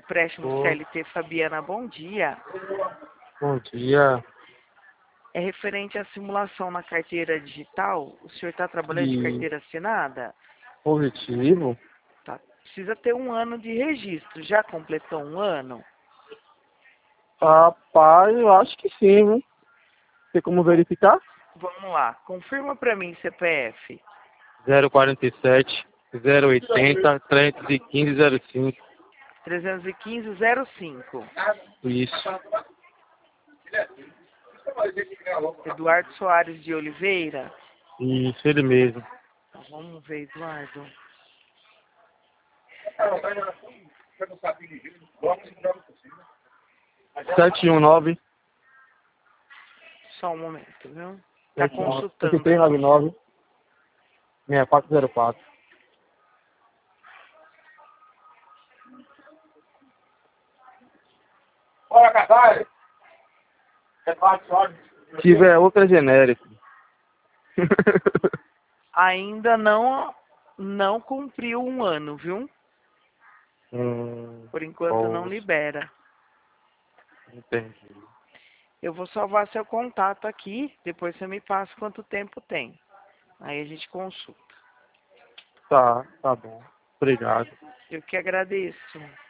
Empréstimo CLT Fabiana, bom dia. Bom dia. É referente à simulação na carteira digital. O senhor está trabalhando de carteira assinada? Positivo? Tá. Precisa ter 1 ano de registro. Já completou 1 ano? Rapaz, eu acho que sim, viu? Tem como verificar? Vamos lá. Confirma para mim CPF. 047 080 315 05. 315-05. Isso. Eduardo Soares de Oliveira. Isso, ele mesmo. Então, vamos ver, Eduardo. Sete um nove Só um momento, viu? Tá consultando. 8399 6404. Bora, Casário! Se tiver outra genérica. Ainda não cumpriu 1 ano, viu? Por enquanto não Poxa, libera. entendi. Eu vou salvar seu contato aqui, depois você me passa quanto tempo tem. Aí a gente consulta. Tá bom. Obrigado. Eu que agradeço.